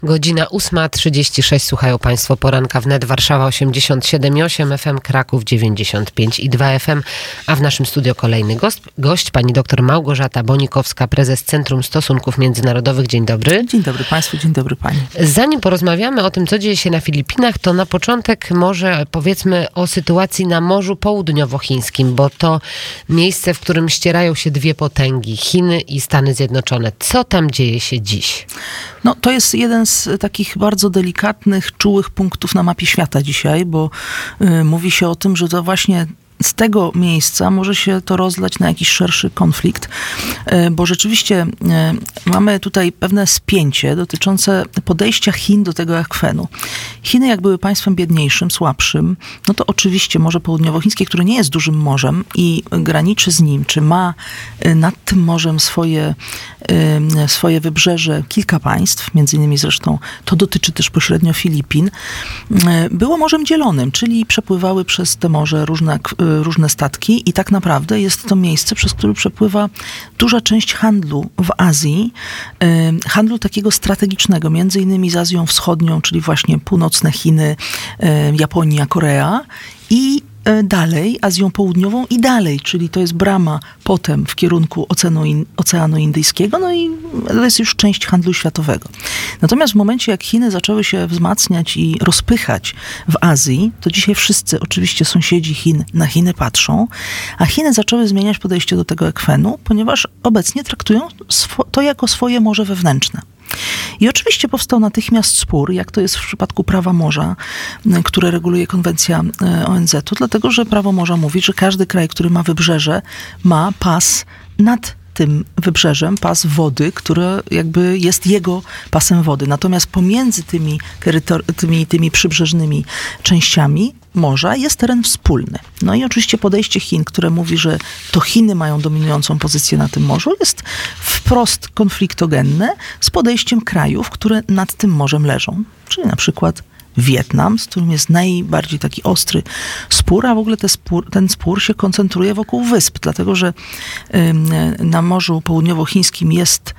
Godzina 8:36. Słuchają Państwo poranka wnet. Warszawa 87,8 FM, Kraków 95,2 FM. A w naszym studio kolejny gość, pani doktor Małgorzata Bonikowska, prezes Centrum Stosunków Międzynarodowych. Dzień dobry. Dzień dobry Państwu, dzień dobry Pani. Zanim porozmawiamy o tym, co dzieje się na Filipinach, to na początek może powiedzmy o sytuacji na Morzu Południowochińskim, bo to miejsce, w którym ścierają się dwie potęgi, Chiny i Stany Zjednoczone. Co tam dzieje się dziś? No, to jest jeden z takich bardzo delikatnych, czułych punktów na mapie świata dzisiaj, bo mówi się o tym, że to właśnie z tego miejsca może się to rozlać na jakiś szerszy konflikt, bo rzeczywiście mamy tutaj pewne spięcie dotyczące podejścia Chin do tego akwenu. Chiny, jak były państwem biedniejszym, słabszym, no to oczywiście Morze Południowochińskie, które nie jest dużym morzem i graniczy z nim, czy ma nad tym morzem swoje wybrzeże kilka państw, między innymi zresztą to dotyczy też pośrednio Filipin, było morzem dzielonym, czyli przepływały przez te morze różne statki i tak naprawdę jest to miejsce, przez które przepływa duża część handlu w Azji, handlu takiego strategicznego, między innymi z Azją Wschodnią, czyli właśnie północne Chiny, Japonia, Korea i dalej, Azją Południową i dalej, czyli to jest brama potem w kierunku Oceanu Indyjskiego, no i to jest już część handlu światowego. Natomiast w momencie, jak Chiny zaczęły się wzmacniać i rozpychać w Azji, to dzisiaj wszyscy, oczywiście sąsiedzi Chin, na Chiny patrzą, a Chiny zaczęły zmieniać podejście do tego akwenu, ponieważ obecnie traktują to jako swoje morze wewnętrzne. I oczywiście powstał natychmiast spór, jak to jest w przypadku prawa morza, które reguluje konwencja ONZ-u, dlatego że prawo morza mówi, że każdy kraj, który ma wybrzeże, ma pas nad tym wybrzeżem, pas wody, który jakby jest jego pasem wody. Natomiast pomiędzy tymi przybrzeżnymi częściami morza jest teren wspólny. No i oczywiście podejście Chin, które mówi, że to Chiny mają dominującą pozycję na tym morzu, jest wprost konfliktogenne z podejściem krajów, które nad tym morzem leżą. Czyli na przykład Wietnam, z którym jest najbardziej taki ostry spór, a w ogóle ten spór się koncentruje wokół wysp, dlatego że na Morzu Południowochińskim jest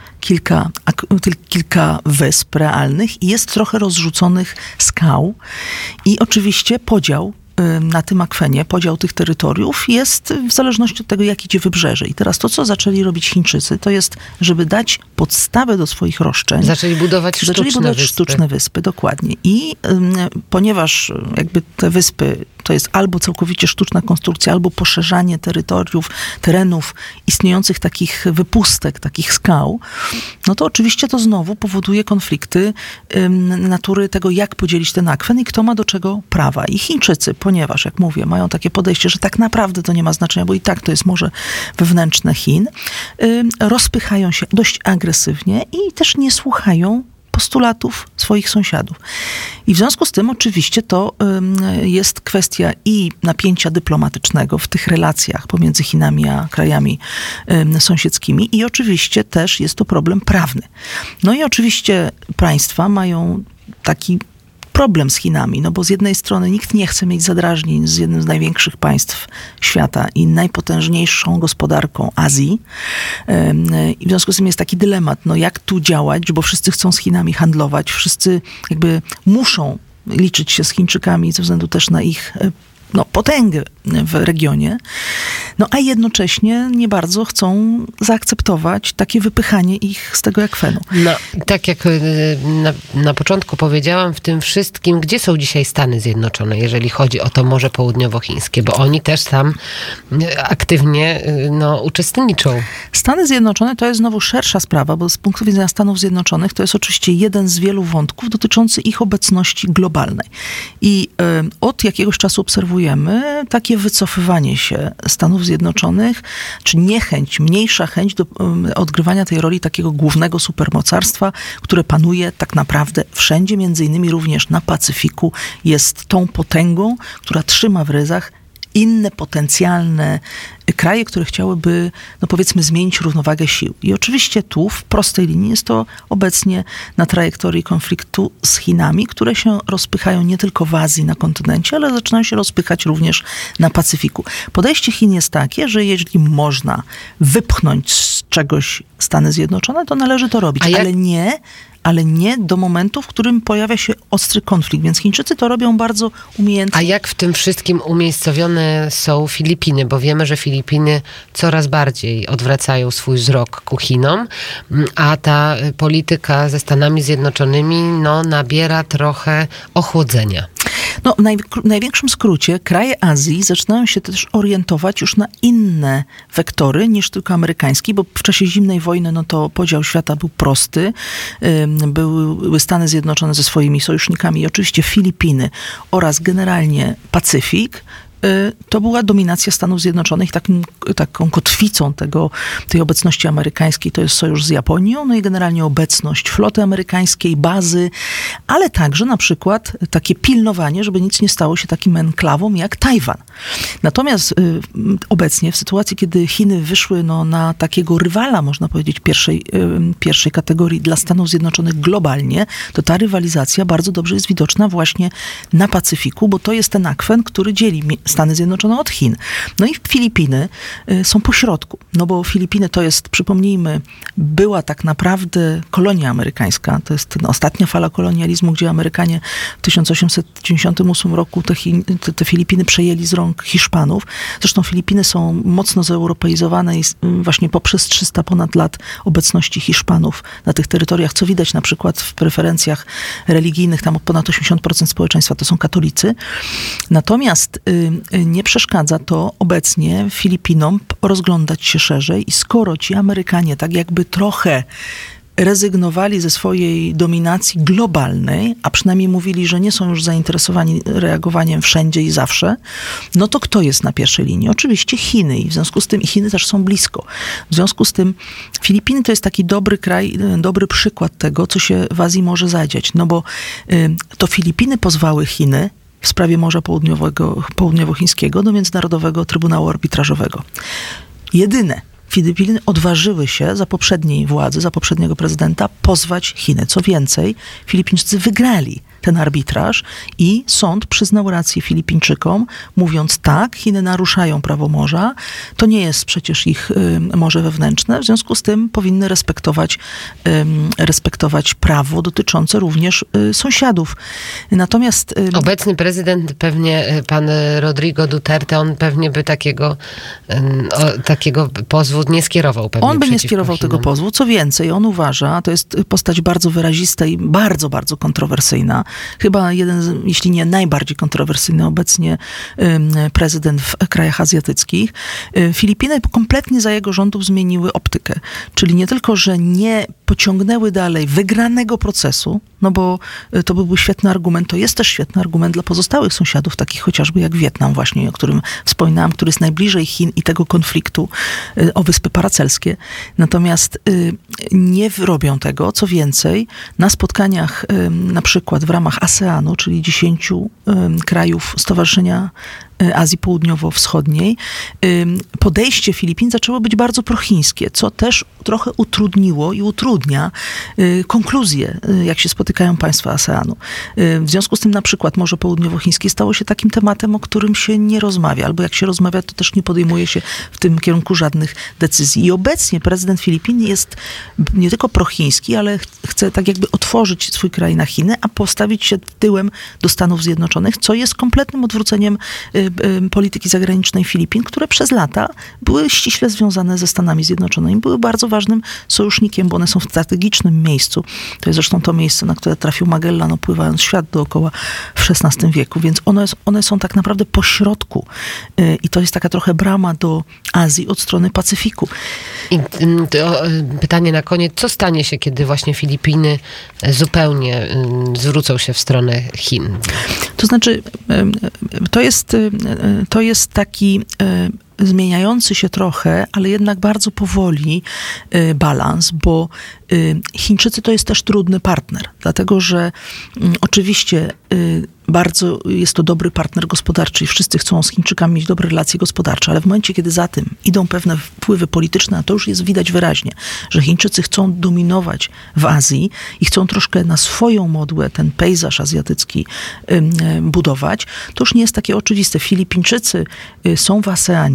kilka wysp realnych i jest trochę rozrzuconych skał i oczywiście podział na tym akwenie, podział tych terytoriów jest w zależności od tego, jak idzie wybrzeże. I teraz to, co zaczęli robić Chińczycy, to jest, żeby dać podstawę do swoich roszczeń. Zaczęli budować sztuczne wyspy. Dokładnie. I ponieważ jakby te wyspy to jest albo całkowicie sztuczna konstrukcja, albo poszerzanie terenów istniejących takich wypustek, takich skał, no to oczywiście to znowu powoduje konflikty natury tego, jak podzielić ten akwen i kto ma do czego prawa. I Chińczycy, ponieważ, jak mówię, mają takie podejście, że tak naprawdę to nie ma znaczenia, bo i tak to jest morze wewnętrzne Chin, rozpychają się dość agresywnie i też nie słuchają postulatów swoich sąsiadów. I w związku z tym oczywiście to jest kwestia i napięcia dyplomatycznego w tych relacjach pomiędzy Chinami a krajami sąsiedzkimi i oczywiście też jest to problem prawny. No i oczywiście państwa mają taki problem z Chinami, no bo z jednej strony nikt nie chce mieć zadrażnień z jednym z największych państw świata i najpotężniejszą gospodarką Azji. I w związku z tym jest taki dylemat, no jak tu działać, bo wszyscy chcą z Chinami handlować, wszyscy jakby muszą liczyć się z Chińczykami ze względu też na ich potęgę w regionie, no a jednocześnie nie bardzo chcą zaakceptować takie wypychanie ich z tego akwenu. No, tak jak na początku powiedziałam, w tym wszystkim, gdzie są dzisiaj Stany Zjednoczone, jeżeli chodzi o to Morze Południowochińskie, bo oni też tam aktywnie uczestniczą. Stany Zjednoczone to jest znowu szersza sprawa, bo z punktu widzenia Stanów Zjednoczonych to jest oczywiście jeden z wielu wątków dotyczący ich obecności globalnej. I od jakiegoś czasu obserwujemy takie wycofywanie się Stanów Zjednoczonych, czy niechęć, mniejsza chęć do odgrywania tej roli takiego głównego supermocarstwa, które panuje tak naprawdę wszędzie, między innymi również na Pacyfiku, jest tą potęgą, która trzyma w ryzach inne potencjalne kraje, które chciałyby, powiedzmy, zmienić równowagę sił. I oczywiście tu w prostej linii jest to obecnie na trajektorii konfliktu z Chinami, które się rozpychają nie tylko w Azji, na kontynencie, ale zaczynają się rozpychać również na Pacyfiku. Podejście Chin jest takie, że jeśli można wypchnąć z czegoś Stany Zjednoczone, to należy to robić, ale nie ale nie do momentu, w którym pojawia się ostry konflikt. Więc Chińczycy to robią bardzo umiejętnie. A jak w tym wszystkim umiejscowione są Filipiny? Bo wiemy, że Filipiny coraz bardziej odwracają swój wzrok ku Chinom, a ta polityka ze Stanami Zjednoczonymi nabiera trochę ochłodzenia. W największym skrócie kraje Azji zaczynają się też orientować już na inne wektory niż tylko amerykański, bo w czasie zimnej wojny to podział świata był prosty. Były Stany Zjednoczone ze swoimi sojusznikami i oczywiście Filipiny oraz generalnie Pacyfik. To była dominacja Stanów Zjednoczonych. Taką kotwicą tej obecności amerykańskiej to jest sojusz z Japonią, i generalnie obecność floty amerykańskiej, bazy, ale także na przykład takie pilnowanie, żeby nic nie stało się takim enklawą jak Tajwan. Natomiast obecnie w sytuacji, kiedy Chiny wyszły na takiego rywala, można powiedzieć, pierwszej kategorii dla Stanów Zjednoczonych globalnie, to ta rywalizacja bardzo dobrze jest widoczna właśnie na Pacyfiku, bo to jest ten akwen, który dzieli Stany Zjednoczone od Chin. I Filipiny są pośrodku. Bo Filipiny to jest, przypomnijmy, była tak naprawdę kolonia amerykańska. To jest ostatnia fala kolonializmu, gdzie Amerykanie w 1898 roku te Filipiny przejęli z rąk Hiszpanów. Zresztą Filipiny są mocno zeuropeizowane i właśnie poprzez 300 ponad lat obecności Hiszpanów na tych terytoriach, co widać na przykład w preferencjach religijnych. Tam ponad 80% społeczeństwa to są katolicy. Natomiast nie przeszkadza to obecnie Filipinom rozglądać się szerzej i skoro ci Amerykanie tak jakby trochę rezygnowali ze swojej dominacji globalnej, a przynajmniej mówili, że nie są już zainteresowani reagowaniem wszędzie i zawsze, to kto jest na pierwszej linii? Oczywiście Chiny i w związku z tym Chiny też są blisko. W związku z tym Filipiny to jest taki dobry kraj, dobry przykład tego, co się w Azji może zadziać. Bo to Filipiny pozwały Chiny w sprawie Morza Południowochińskiego do Międzynarodowego Trybunału Arbitrażowego. Jedyne Filipiny odważyły się za poprzedniej władzy, za poprzedniego prezydenta pozwać Chiny. Co więcej, Filipińczycy wygrali ten arbitraż i sąd przyznał rację Filipińczykom, mówiąc tak, Chiny naruszają prawo morza, to nie jest przecież ich morze wewnętrzne, w związku z tym powinny respektować prawo dotyczące również sąsiadów. Natomiast obecny prezydent, pewnie pan Rodrigo Duterte, on pewnie by takiego pozwu nie skierował. On by nie skierował tego pozwu. Co więcej, on uważa, to jest postać bardzo wyrazista i bardzo, bardzo kontrowersyjna. Chyba jeden, jeśli nie najbardziej kontrowersyjny obecnie prezydent w krajach azjatyckich. Filipiny kompletnie za jego rządów zmieniły optykę. Czyli nie tylko, że nie pociągnęły dalej wygranego procesu, bo to byłby świetny argument, to jest też świetny argument dla pozostałych sąsiadów, takich chociażby jak Wietnam właśnie, o którym wspominałam, który jest najbliżej Chin i tego konfliktu o Wyspy Paracelskie. Natomiast nie robią tego. Co więcej, na spotkaniach na przykład w ramach ASEAN-u, czyli 10 krajów Stowarzyszenia Azji Południowo-Wschodniej, podejście Filipin zaczęło być bardzo prochińskie, co też trochę utrudniło i utrudnia konkluzje, jak się spotykają państwa ASEAN-u. W związku z tym na przykład Morze Południowochińskie stało się takim tematem, o którym się nie rozmawia, albo jak się rozmawia, to też nie podejmuje się w tym kierunku żadnych decyzji. I obecnie prezydent Filipin jest nie tylko prochiński, ale chce tak jakby otworzyć swój kraj na Chiny, a postawić się tyłem do Stanów Zjednoczonych, co jest kompletnym odwróceniem polityki zagranicznej Filipin, które przez lata były ściśle związane ze Stanami Zjednoczonymi. Były bardzo ważnym sojusznikiem, bo one są w strategicznym miejscu. To jest zresztą to miejsce, na które trafił Magellan, opływając świat dookoła w XVI wieku. Więc one są tak naprawdę po środku. I to jest taka trochę brama do Azji od strony Pacyfiku. I pytanie na koniec. Co stanie się, kiedy właśnie Filipiny zupełnie zwrócą się w stronę Chin? To znaczy, to jest taki zmieniający się trochę, ale jednak bardzo powoli balans, bo Chińczycy to jest też trudny partner, dlatego że oczywiście bardzo jest to dobry partner gospodarczy i wszyscy chcą z Chińczykami mieć dobre relacje gospodarcze, ale w momencie, kiedy za tym idą pewne wpływy polityczne, a to już jest widać wyraźnie, że Chińczycy chcą dominować w Azji i chcą troszkę na swoją modłę ten pejzaż azjatycki budować, to już nie jest takie oczywiste. Filipińczycy są w ASEANie,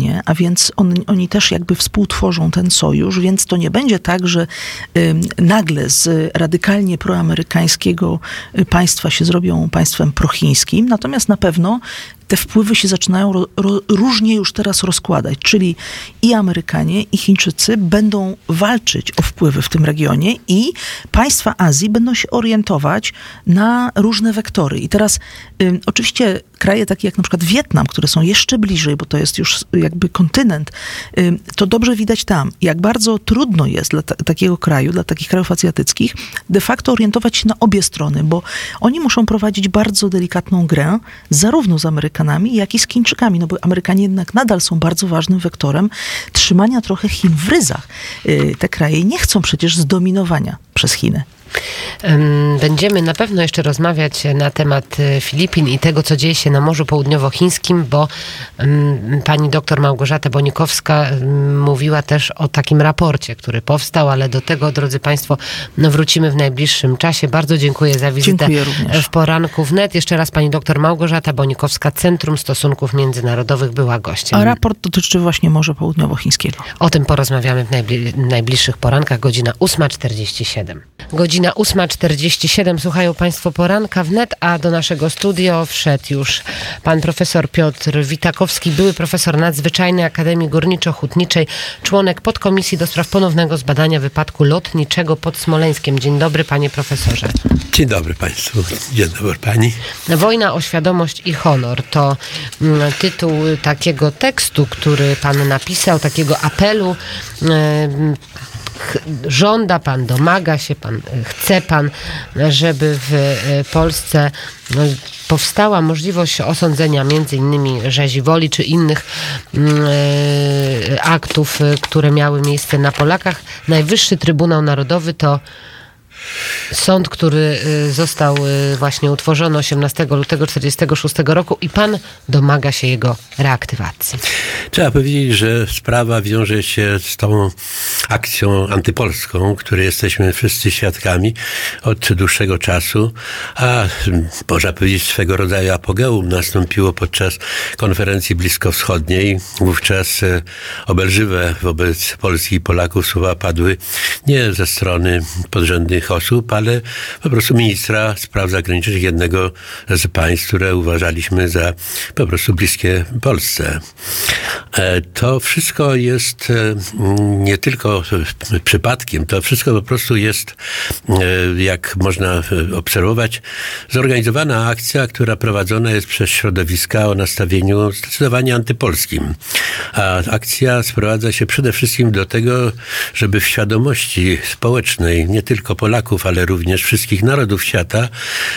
Rosjanie, a więc oni też jakby współtworzą ten sojusz, więc to nie będzie tak, że nagle z radykalnie proamerykańskiego państwa się zrobią państwem prochińskim, natomiast na pewno te wpływy się zaczynają różnie już teraz rozkładać, czyli i Amerykanie, i Chińczycy będą walczyć o wpływy w tym regionie i państwa Azji będą się orientować na różne wektory. I teraz oczywiście kraje takie jak na przykład Wietnam, które są jeszcze bliżej, bo to jest już jakby kontynent, to dobrze widać tam, jak bardzo trudno jest dla takiego kraju, dla takich krajów azjatyckich, de facto orientować się na obie strony, bo oni muszą prowadzić bardzo delikatną grę, zarówno z Amerykanami, jak i z Chińczykami, no bo Amerykanie jednak nadal są bardzo ważnym wektorem trzymania trochę Chin w ryzach. Te kraje nie chcą przecież zdominowania przez Chiny. Będziemy na pewno jeszcze rozmawiać na temat Filipin i tego, co dzieje się na Morzu Południowochińskim, bo pani doktor Małgorzata Bonikowska mówiła też o takim raporcie, który powstał, ale do tego, drodzy Państwo, wrócimy w najbliższym czasie. Bardzo dziękuję za wizytę w Poranku Wnet. Jeszcze raz pani doktor Małgorzata Bonikowska, Centrum Stosunków Międzynarodowych, była gościem. A raport dotyczy właśnie Morza Południowochińskiego. O tym porozmawiamy w najbliższych porankach, godzina 8:47. Godzina 8:47, słuchają Państwo Poranka Wnet, a do naszego studio wszedł już pan profesor Piotr Witakowski, były profesor nadzwyczajnej Akademii Górniczo-Hutniczej, członek podkomisji do spraw ponownego zbadania wypadku lotniczego pod Smoleńskiem. Dzień dobry, panie profesorze. Dzień dobry Państwu, dzień dobry Pani. Wojna o świadomość i honor to tytuł takiego tekstu, który pan napisał, takiego apelu. Żąda pan, domaga się pan, chce pan, żeby w Polsce powstała możliwość osądzenia między innymi rzezi woli czy innych aktów, które miały miejsce na Polakach. Najwyższy Trybunał Narodowy to sąd, który został właśnie utworzony 18 lutego 1946 roku i pan domaga się jego reaktywacji. Trzeba powiedzieć, że sprawa wiąże się z tą akcją antypolską, której jesteśmy wszyscy świadkami od dłuższego czasu, a można powiedzieć swego rodzaju apogeum nastąpiło podczas konferencji bliskowschodniej. Wówczas obelżywe wobec Polski i Polaków słowa padły nie ze strony podrzędnych osób, ale po prostu ministra spraw zagranicznych jednego z państw, które uważaliśmy za po prostu bliskie Polsce. To wszystko jest nie tylko przypadkiem, to wszystko po prostu jest, jak można obserwować, zorganizowana akcja, która prowadzona jest przez środowiska o nastawieniu zdecydowanie antypolskim. A akcja sprowadza się przede wszystkim do tego, żeby w świadomości społecznej nie tylko Polaków, ale również wszystkich narodów świata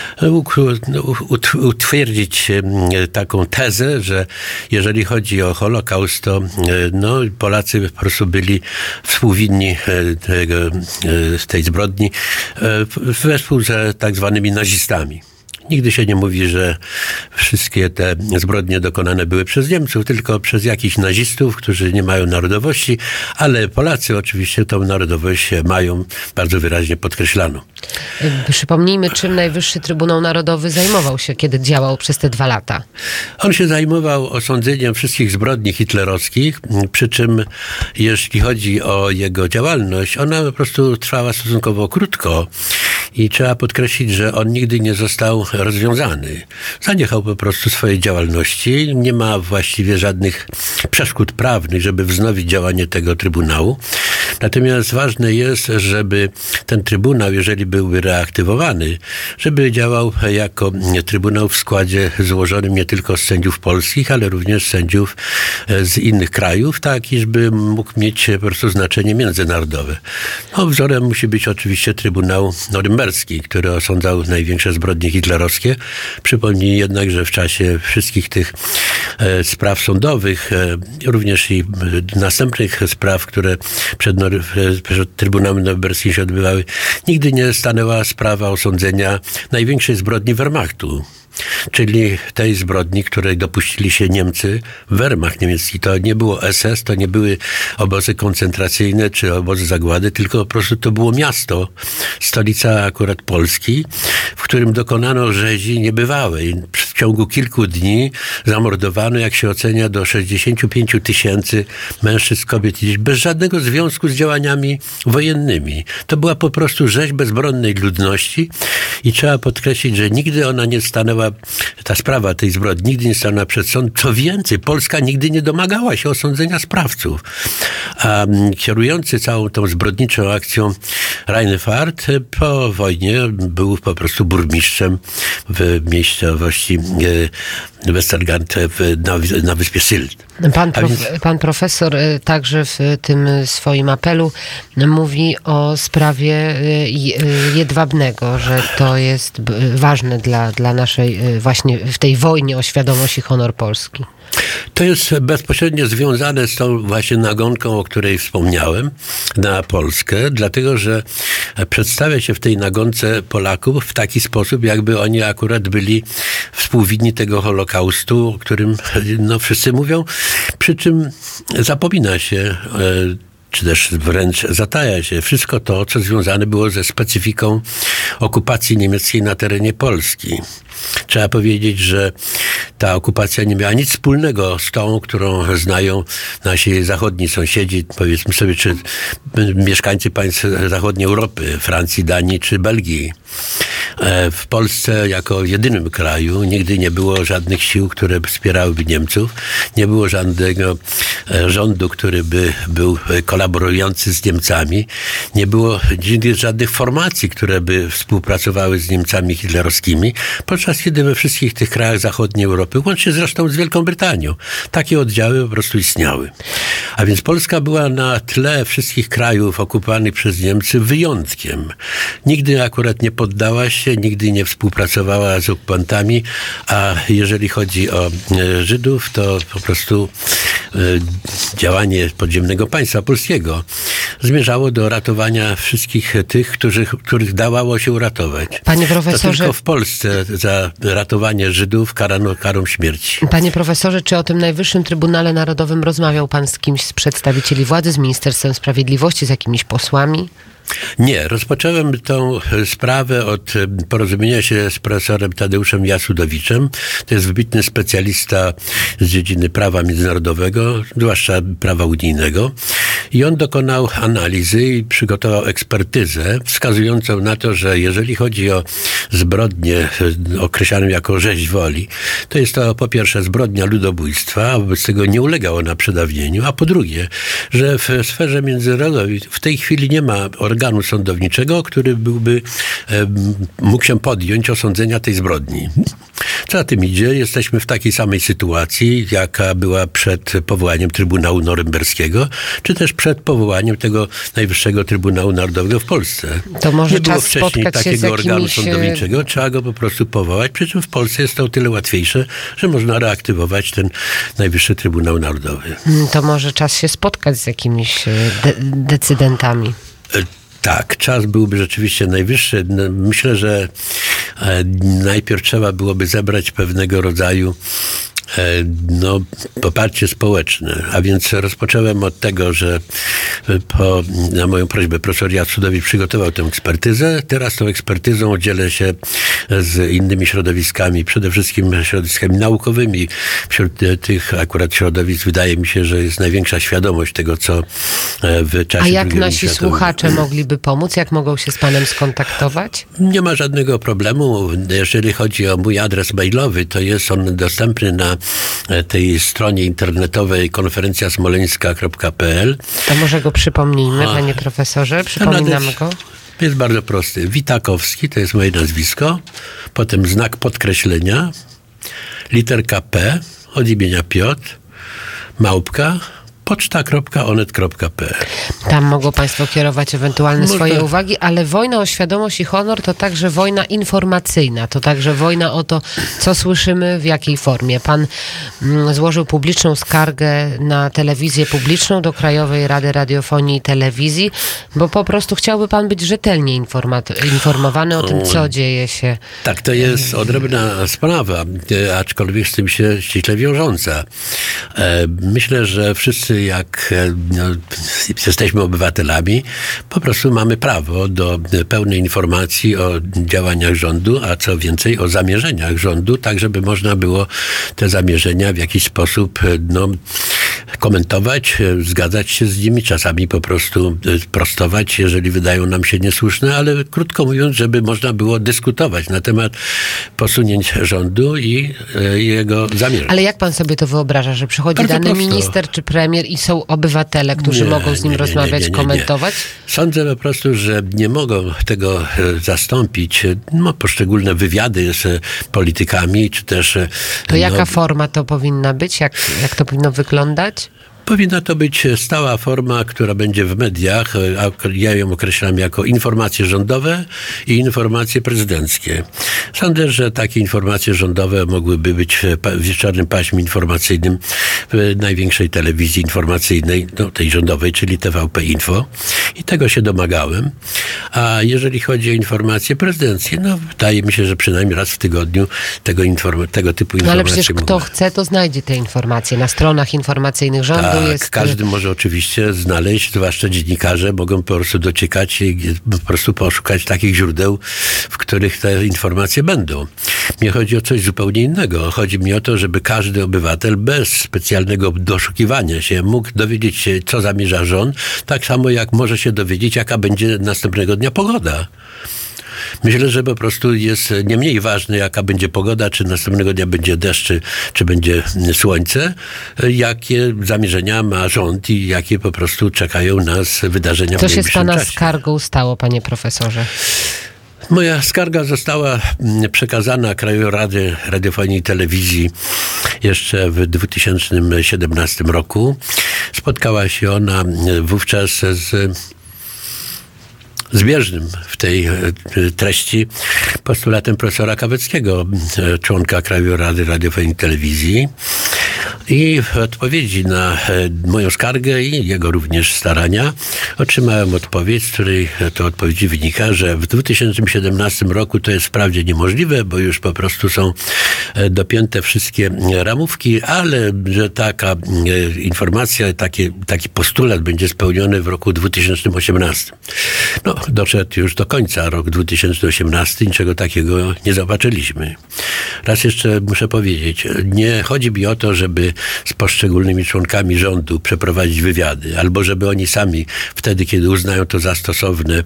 utwierdzić taką tezę, że jeżeli chodzi o Holokaust, to Polacy po prostu byli współwinni tej zbrodni wespół z tak zwanymi nazistami. Nigdy się nie mówi, że wszystkie te zbrodnie dokonane były przez Niemców, tylko przez jakichś nazistów, którzy nie mają narodowości, ale Polacy oczywiście tą narodowość mają bardzo wyraźnie podkreślaną. Przypomnijmy, czym Najwyższy Trybunał Narodowy zajmował się, kiedy działał przez te 2 lata. On się zajmował osądzeniem wszystkich zbrodni hitlerowskich, przy czym jeśli chodzi o jego działalność, ona po prostu trwała stosunkowo krótko i trzeba podkreślić, że on nigdy nie został rozwiązany. Zaniechał po prostu swojej działalności. Nie ma właściwie żadnych przeszkód prawnych, żeby wznowić działanie tego Trybunału. Natomiast ważne jest, żeby ten Trybunał, jeżeli byłby reaktywowany, żeby działał jako Trybunał w składzie złożonym nie tylko z sędziów polskich, ale również sędziów z innych krajów, tak iżby mógł mieć po prostu znaczenie międzynarodowe. Wzorem musi być oczywiście Trybunał Norymberski, który osądzał największe zbrodnie hitlerowskie. Przypomnij jednak, że w czasie wszystkich tych spraw sądowych, również i następnych spraw, które przed Trybunałem Norymberskim się odbywały, nigdy nie stanęła sprawa osądzenia największej zbrodni Wehrmachtu. Czyli tej zbrodni, której dopuścili się Niemcy, Wehrmacht niemiecki. To nie było SS, to nie były obozy koncentracyjne czy obozy zagłady, tylko po prostu to było miasto, stolica akurat Polski, w którym dokonano rzezi niebywałej. ciągu kilku dni zamordowano, jak się ocenia, do 65 000 mężczyzn, kobiet i dzieci, bez żadnego związku z działaniami wojennymi. To była po prostu rzeź bezbronnej ludności i trzeba podkreślić, że nigdy ona nie stanęła, ta sprawa tej zbrodni nigdy nie stanęła przed sądem. Co więcej, Polska nigdy nie domagała się osądzenia sprawców. A kierujący całą tą zbrodniczą akcją Reinhardt po wojnie był po prostu burmistrzem w miejscowości Westergant na wyspie Sylt. Pan profesor także w tym swoim apelu mówi o sprawie Jedwabnego, że to jest ważne dla naszej właśnie w tej wojnie o świadomość i honor Polski. To jest bezpośrednio związane z tą właśnie nagonką, o której wspomniałem, na Polskę, dlatego że przedstawia się w tej nagonce Polaków w taki sposób, jakby oni akurat byli współwinni tego Holokaustu, o którym wszyscy mówią, przy czym zapomina się, czy też wręcz zataja się wszystko to, co związane było ze specyfiką okupacji niemieckiej na terenie Polski. Trzeba powiedzieć, że ta okupacja nie miała nic wspólnego z tą, którą znają nasi zachodni sąsiedzi, powiedzmy sobie, czy mieszkańcy państw zachodniej Europy, Francji, Danii czy Belgii. W Polsce jako jedynym kraju nigdy nie było żadnych sił, które wspierałyby Niemców. Nie było żadnego rządu, który by był kolaborujący z Niemcami. Nie było nigdy żadnych formacji, które by współpracowały z Niemcami hitlerowskimi, podczas kiedy we wszystkich tych krajach zachodniej Europy, łącznie zresztą z Wielką Brytanią, takie oddziały po prostu istniały. A więc Polska była na tle wszystkich krajów okupowanych przez Niemcy wyjątkiem. Nigdy akurat nie poddała się, nigdy nie współpracowała z okupantami, a jeżeli chodzi o Żydów, to po prostu działanie podziemnego państwa polskiego zmierzało do ratowania wszystkich tych, których dawało się uratować. Panie profesorze, to tylko w Polsce za ratowanie Żydów karano karą śmierci. Panie profesorze, czy o tym Najwyższym Trybunale Narodowym rozmawiał pan z kimś z przedstawicieli władzy, z Ministerstwem Sprawiedliwości, z jakimiś posłami? Nie, rozpocząłem tą sprawę od porozumienia się z profesorem Tadeuszem Jasudowiczem. To jest wybitny specjalista z dziedziny prawa międzynarodowego, zwłaszcza prawa unijnego. I on dokonał analizy i przygotował ekspertyzę wskazującą na to, że jeżeli chodzi o zbrodnię określaną jako rzeź woli, to jest to po pierwsze zbrodnia ludobójstwa, a wobec tego nie ulega ona przedawnieniu, a po drugie, że w sferze międzynarodowej w tej chwili nie ma organu sądowniczego, który mógł się podjąć osądzenia tej zbrodni. Co za tym idzie, jesteśmy w takiej samej sytuacji, jaka była przed powołaniem Trybunału Norymberskiego, czy też przed powołaniem tego Najwyższego Trybunału Narodowego w Polsce. To może nie było czas wcześniej takiego organu sądowniczego, trzeba go po prostu powołać, przy czym w Polsce jest to o tyle łatwiejsze, że można reaktywować ten Najwyższy Trybunał Narodowy. To może czas się spotkać z jakimiś decydentami. Tak, czas byłby rzeczywiście najwyższy. Myślę, że najpierw trzeba byłoby zebrać pewnego rodzaju poparcie społeczne. A więc rozpocząłem od tego, że na moją prośbę profesor Jasudowicz przygotował tę ekspertyzę. Teraz tą ekspertyzą dzielę się z innymi środowiskami, przede wszystkim środowiskami naukowymi. Wśród tych akurat środowisk wydaje mi się, że jest największa świadomość tego, co w czasie II wojny światowej. A jak nasi światowym słuchacze mogliby pomóc? Jak mogą się z panem skontaktować? Nie ma żadnego problemu. Jeżeli chodzi o mój adres mailowy, to jest on dostępny na tej stronie internetowej konferencjasmoleńska.pl. To może go przypomnijmy, panie profesorze? Przypominam go. Jest bardzo prosty. Witakowski, to jest moje nazwisko, potem znak podkreślenia, literka P od imienia Piotr, poczta.onet.pl. Tam mogą państwo kierować ewentualne swoje uwagi, ale wojna o świadomość i honor to także wojna informacyjna, to także wojna o to, co słyszymy, w jakiej formie. Pan złożył publiczną skargę na telewizję publiczną do Krajowej Rady Radiofonii i Telewizji, bo po prostu chciałby pan być rzetelnie informowany o tym, co dzieje się. Tak, to jest odrębna sprawa, aczkolwiek z tym się ściśle wiążąca. Myślę, że wszyscy jak jesteśmy obywatelami, po prostu mamy prawo do pełnej informacji o działaniach rządu, a co więcej o zamierzeniach rządu, tak żeby można było te zamierzenia w jakiś sposób komentować, zgadzać się z nimi, czasami po prostu prostować, jeżeli wydają nam się niesłuszne, ale krótko mówiąc, żeby można było dyskutować na temat posunięć rządu i jego zamierzeń. Ale jak pan sobie to wyobraża, że przychodzi Bardzo dany prosto. minister czy premier i są obywatele, którzy mogą z nim rozmawiać, komentować? Sądzę po prostu, że nie mogą tego zastąpić poszczególne wywiady z politykami, czy też... To jaka forma to powinna być? Jak to powinno wyglądać? Powinna to być stała forma, która będzie w mediach. Ja ją określam jako informacje rządowe i informacje prezydenckie. Sądzę, że takie informacje rządowe mogłyby być w wieczornym paśmie informacyjnym w największej telewizji informacyjnej, tej rządowej, czyli TVP Info. I tego się domagałem. A jeżeli chodzi o informacje prezydenckie, wydaje mi się, że przynajmniej raz w tygodniu tego typu informacje. Ale przecież kto chce, to znajdzie te informacje na stronach informacyjnych rządu. Tak, każdy może oczywiście znaleźć, zwłaszcza dziennikarze mogą po prostu dociekać i po prostu poszukać takich źródeł, w których te informacje będą. Mnie chodzi o coś zupełnie innego. Chodzi mi o to, żeby każdy obywatel bez specjalnego doszukiwania się mógł dowiedzieć się, co zamierza rząd, tak samo jak może się dowiedzieć, jaka będzie następnego dnia pogoda. Myślę, że po prostu jest nie mniej ważne, jaka będzie pogoda, czy następnego dnia będzie deszcz, czy będzie słońce, jakie zamierzenia ma rząd i jakie po prostu czekają nas wydarzenia w Co się z najbliższym pana czasie. skargą stało, panie profesorze? Moja skarga została przekazana Krajowej Radzie Radiofonii i Telewizji jeszcze w 2017 roku. Spotkała się ona wówczas z zbieżnym w tej treści postulatem profesora Kaweckiego, członka Krajowej Rady Radiofonii i Telewizji. I w odpowiedzi na moją skargę i jego również starania otrzymałem odpowiedź, z której to odpowiedzi wynika, że w 2017 roku to jest wprawdzie niemożliwe, bo już po prostu są dopięte wszystkie ramówki, ale że taka informacja, taki postulat będzie spełniony w roku 2018. Doszedł już do końca rok 2018, niczego takiego nie zobaczyliśmy. Raz jeszcze muszę powiedzieć, nie chodzi mi o to, żeby z poszczególnymi członkami rządu przeprowadzić wywiady, albo żeby oni sami wtedy, kiedy uznają to za stosowne,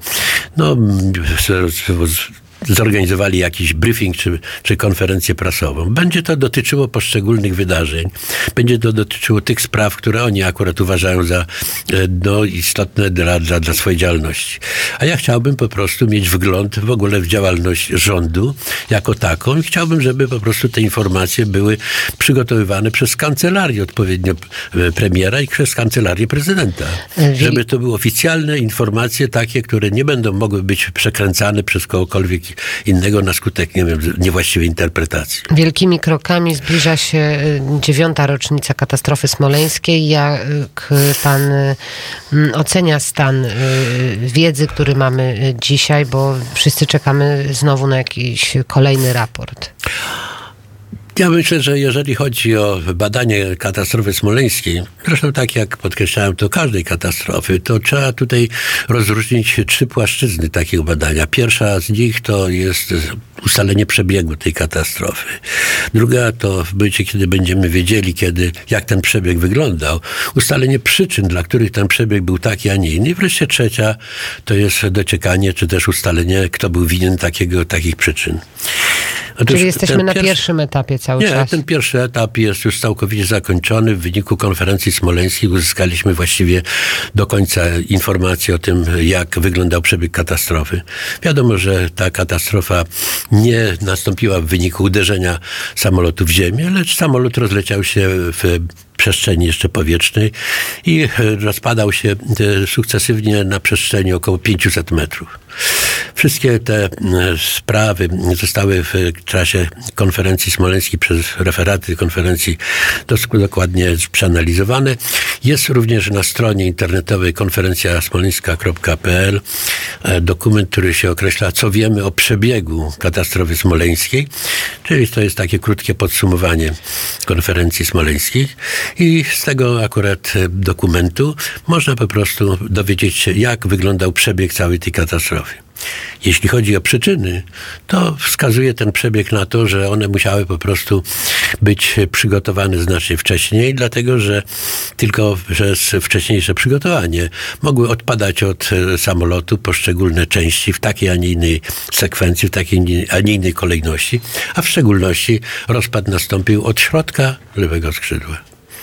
zorganizowali jakiś briefing czy konferencję prasową. Będzie to dotyczyło poszczególnych wydarzeń. Będzie to dotyczyło tych spraw, które oni akurat uważają za istotne dla swojej działalności. A ja chciałbym po prostu mieć wgląd w ogóle w działalność rządu jako taką i chciałbym, żeby po prostu te informacje były przygotowywane przez kancelarię odpowiednio premiera i przez kancelarię prezydenta. Żeby to były oficjalne informacje takie, które nie będą mogły być przekręcane przez kogokolwiek innego na skutek, niewłaściwej interpretacji. Wielkimi krokami zbliża się 9. rocznica katastrofy smoleńskiej. Jak pan ocenia stan wiedzy, który mamy dzisiaj, bo wszyscy czekamy znowu na jakiś kolejny raport? Ja myślę, że jeżeli chodzi o badanie katastrofy smoleńskiej, zresztą tak jak podkreślałem, to każdej katastrofy, to trzeba tutaj rozróżnić 3 płaszczyzny takiego badania. Pierwsza z nich to jest ustalenie przebiegu tej katastrofy. Druga to w momencie, kiedy będziemy wiedzieli, jak ten przebieg wyglądał, ustalenie przyczyn, dla których ten przebieg był taki, a nie inny. I wreszcie trzecia to jest dociekanie, czy też ustalenie, kto był winien takich przyczyn. Czyli jesteśmy na pierwszym etapie cały czas. Nie, ten pierwszy etap jest już całkowicie zakończony. W wyniku konferencji smoleńskiej uzyskaliśmy właściwie do końca informacje o tym, jak wyglądał przebieg katastrofy. Wiadomo, że ta katastrofa nie nastąpiła w wyniku uderzenia samolotu w ziemię, lecz samolot rozleciał się w przestrzeni jeszcze powietrznej i rozpadał się sukcesywnie na przestrzeni około 500 metrów. Wszystkie te sprawy zostały w czasie konferencji smoleńskiej przez referaty konferencji dokładnie przeanalizowane. Jest również na stronie internetowej konferencjasmoleńska.pl dokument, który się określa, co wiemy o przebiegu katastrofy smoleńskiej, czyli to jest takie krótkie podsumowanie konferencji smoleńskiej i z tego akurat dokumentu można po prostu dowiedzieć się, jak wyglądał przebieg całej tej katastrofy. Jeśli chodzi o przyczyny, to wskazuje ten przebieg na to, że one musiały po prostu być przygotowane znacznie wcześniej, dlatego że tylko przez wcześniejsze przygotowanie mogły odpadać od samolotu poszczególne części w takiej, a nie innej sekwencji, w takiej, a nie innej kolejności, a w szczególności rozpad nastąpił od środka lewego skrzydła.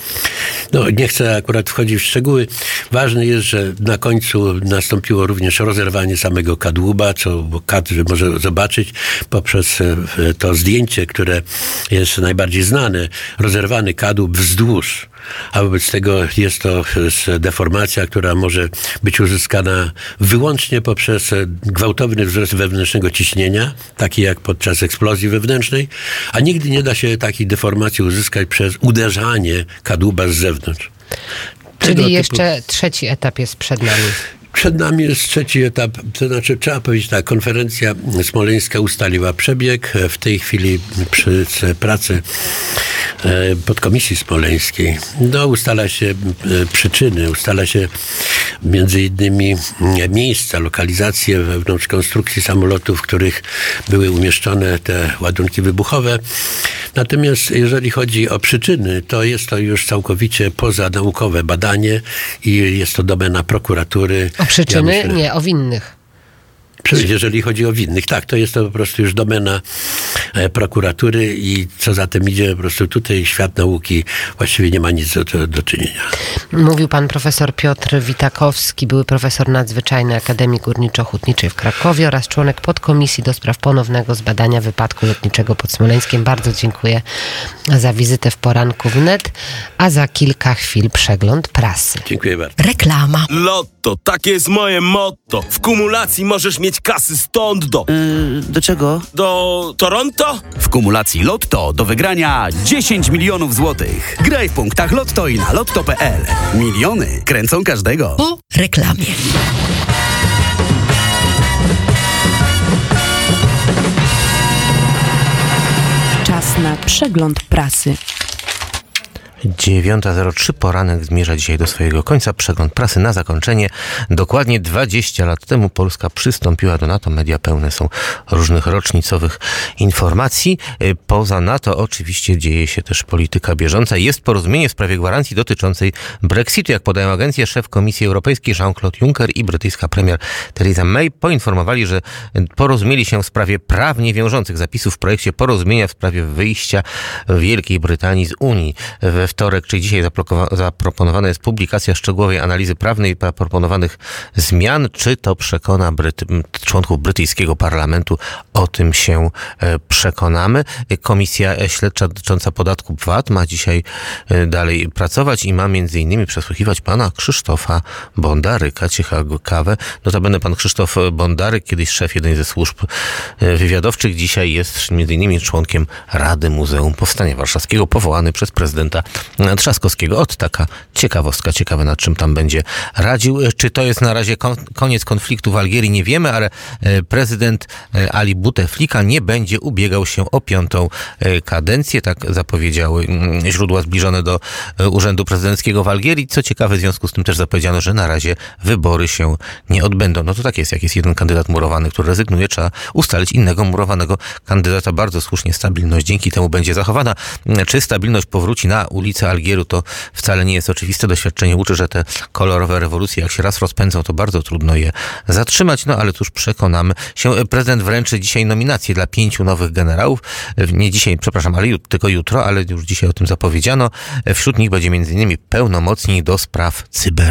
No, nie chcę akurat wchodzić w szczegóły. Ważne jest, że na końcu nastąpiło również rozerwanie samego kadłuba, co każdy może zobaczyć poprzez to zdjęcie, które jest najbardziej znane. Rozerwany kadłub wzdłuż. A wobec tego jest to deformacja, która może być uzyskana wyłącznie poprzez gwałtowny wzrost wewnętrznego ciśnienia, taki jak podczas eksplozji wewnętrznej, a nigdy nie da się takiej deformacji uzyskać przez uderzanie kadłuba z zewnątrz. Czyli jeszcze trzeci etap jest przed nami. Przed nami jest trzeci etap, to znaczy trzeba powiedzieć tak, konferencja smoleńska ustaliła przebieg. W tej chwili przy pracy podkomisji smoleńskiej ustala się przyczyny, ustala się między innymi miejsca, lokalizacje wewnątrz konstrukcji samolotów, w których były umieszczone te ładunki wybuchowe. Natomiast jeżeli chodzi o przyczyny, to jest to już całkowicie pozanaukowe badanie i jest to domena prokuratury. O przyczyny? Nie, o winnych. Jeżeli chodzi o winnych, tak, to jest to po prostu już domena prokuratury i co za tym idzie, po prostu tutaj świat nauki właściwie nie ma nic do czynienia. Mówił pan profesor Piotr Witakowski, były profesor nadzwyczajny Akademii Górniczo-Hutniczej w Krakowie oraz członek podkomisji do spraw ponownego zbadania wypadku lotniczego pod Smoleńskiem. Bardzo dziękuję za wizytę w Poranku Wnet, a za kilka chwil przegląd prasy. Dziękuję bardzo. Reklama. Lotto, takie jest moje motto. W kumulacji możesz mieć kasy stąd do... Do czego? Do Toronto? W kumulacji Lotto do wygrania 10 milionów złotych. Graj w punktach Lotto i na lotto.pl. Miliony kręcą każdego. Po reklamie. Czas na przegląd prasy. 9:03, poranek zmierza dzisiaj do swojego końca. Przegląd prasy na zakończenie. Dokładnie 20 lat temu Polska przystąpiła do NATO. Media pełne są różnych rocznicowych informacji. Poza NATO oczywiście dzieje się też polityka bieżąca. Jest porozumienie w sprawie gwarancji dotyczącej Brexitu. Jak podają agencje, szef Komisji Europejskiej Jean-Claude Juncker i brytyjska premier Theresa May poinformowali, że porozumieli się w sprawie prawnie wiążących zapisów w projekcie porozumienia w sprawie wyjścia Wielkiej Brytanii z Unii. We wtorek, czyli dzisiaj zaproponowana jest publikacja szczegółowej analizy prawnej proponowanych zmian. Czy to przekona członków brytyjskiego parlamentu? O tym się przekonamy. Komisja śledcza dotycząca podatku VAT ma dzisiaj dalej pracować i ma między innymi przesłuchiwać pana Krzysztofa Bondaryka. Ciekawę. Notabene pan Krzysztof Bondaryk, kiedyś szef jednej ze służb wywiadowczych, dzisiaj jest między innymi członkiem Rady Muzeum Powstania Warszawskiego, powołany przez prezydenta Trzaskowskiego. Taka ciekawostka, ciekawe nad czym tam będzie radził. Czy to jest na razie koniec konfliktu w Algierii? Nie wiemy, ale prezydent Ali Bouteflika nie będzie ubiegał się o 5. kadencję. Tak zapowiedziały źródła zbliżone do urzędu prezydenckiego w Algierii. Co ciekawe, w związku z tym też zapowiedziano, że na razie wybory się nie odbędą. No to tak jest, jak jest jeden kandydat murowany, który rezygnuje, trzeba ustalić innego murowanego kandydata. Bardzo słusznie stabilność dzięki temu będzie zachowana. Czy stabilność powróci na ulicę Algieru, to wcale nie jest oczywiste. Doświadczenie uczy, że te kolorowe rewolucje, jak się raz rozpędzą, to bardzo trudno je zatrzymać. No ale cóż, przekonamy się. Prezydent wręczy dzisiaj nominacje dla 5 nowych generałów. Nie dzisiaj, przepraszam, ale tylko jutro, ale już dzisiaj o tym zapowiedziano. Wśród nich będzie m.in. pełnomocnik do spraw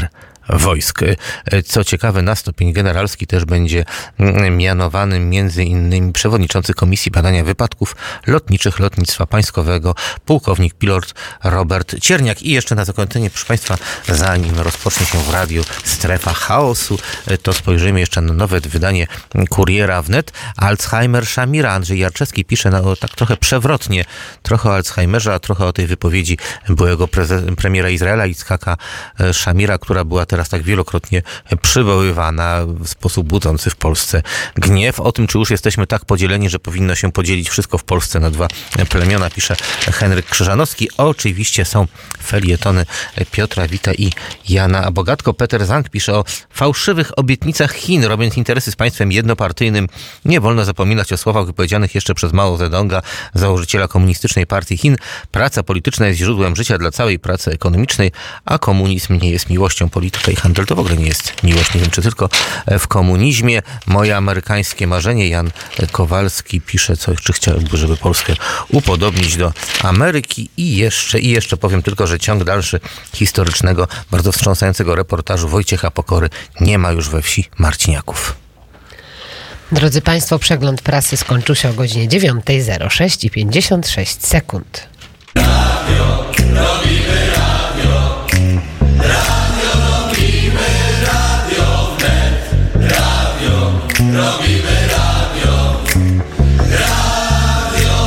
wojsk. Co ciekawe, na stopień generalski też będzie mianowany między innymi przewodniczący Komisji Badania Wypadków Lotniczych Lotnictwa Państwowego, pułkownik pilot Robert Cierniak. I jeszcze na zakończenie, proszę Państwa, zanim rozpocznie się w radiu Strefa Chaosu, to spojrzymy jeszcze na nowe wydanie Kuriera Wnet. Alzheimer Szamira. Andrzej Jarczewski pisze tak trochę przewrotnie, trochę o Alzheimerze, a trochę o tej wypowiedzi byłego premiera Izraela Itzhaka Szamira, która była teraz tak wielokrotnie przywoływana w sposób budzący w Polsce gniew. O tym, czy już jesteśmy tak podzieleni, że powinno się podzielić wszystko w Polsce na dwa plemiona, pisze Henryk Krzyżanowski. Oczywiście są felietony Piotra Wita i Jana Bogatko. Peter Zang pisze o fałszywych obietnicach Chin, robiąc interesy z państwem jednopartyjnym. Nie wolno zapominać o słowach wypowiedzianych jeszcze przez Mao Zedonga, założyciela Komunistycznej Partii Chin. Praca polityczna jest źródłem życia dla całej pracy ekonomicznej, a komunizm nie jest miłością. Polityka i handel to w ogóle nie jest miłość. Nie wiem, czy tylko w komunizmie. Moje amerykańskie marzenie. Jan Kowalski pisze coś, czy chciałby, żeby Polskę upodobnić do Ameryki. I jeszcze powiem tylko, że ciąg dalszy historycznego, bardzo wstrząsającego reportażu Wojciecha Pokory nie ma już we wsi Marciniaków. Drodzy Państwo, przegląd prasy skończył się o godzinie 9:06 i 56 sekund. Radio, robimy radio. Radio robimy, radio wnet. Radio robimy radio. Radio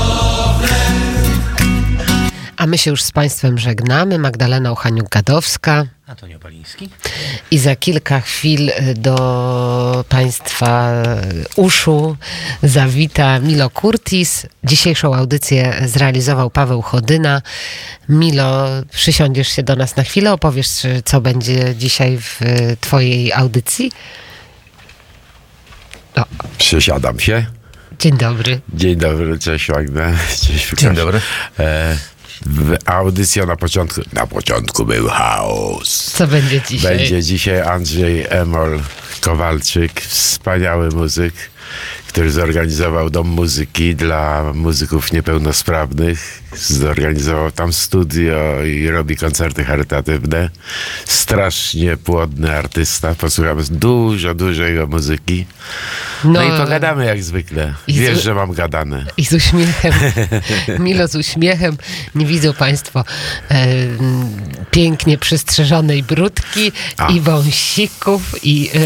wnet. A my się już z Państwem żegnamy. Magdalena Uchaniuk-Gadowska. Antonio Paliński. I za kilka chwil do Państwa uszu zawita Milo Kurtis. Dzisiejszą audycję zrealizował Paweł Chodyna. Milo, przysiądziesz się do nas na chwilę, opowiesz, co będzie dzisiaj w Twojej audycji? O. Przysiadam się. Dzień dobry. Dzień dobry, cześć Magda. Cześć, dzień dobry. Audycja na początku był chaos. Co będzie dzisiaj? Będzie dzisiaj Andrzej Emol Kowalczyk, wspaniały muzyk, który zorganizował Dom Muzyki dla muzyków niepełnosprawnych. Zorganizował tam studio i robi koncerty charytatywne. Strasznie płodny artysta. Posłuchamy dużo jego muzyki. No i pogadamy jak zwykle. Wiesz, że mam gadane. I z uśmiechem. Milo z uśmiechem. Nie widzą Państwo pięknie przystrzyżonej brudki i wąsików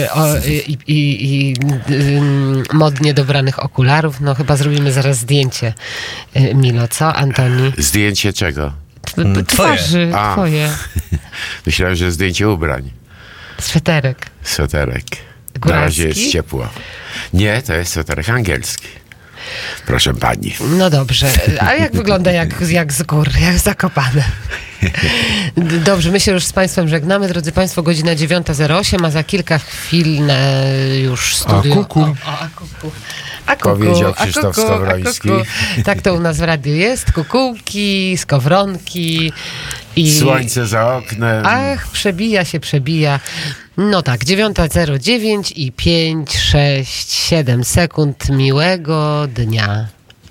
i modnie dobranych okularów. No chyba zrobimy zaraz zdjęcie, Milo, co, Antoni? Zdjęcie czego? Twarzy, twoje. Myślałem, że zdjęcie ubrań. Sweterek. Na razie jest ciepło. Nie, to jest sweterek angielski. Proszę pani. No dobrze. A jak wygląda jak z gór, jak Zakopane? Dobrze, my się już z Państwem żegnamy. Drodzy Państwo, godzina 9:08, a za kilka chwil już studio... A kuku. Powiedział Krzysztof Skowroński. Tak to u nas w radiu jest. Kukułki, skowronki i... Słońce za oknem. Ach, przebija. No tak, 9:09 i 5, 6, 7 sekund. Miłego dnia.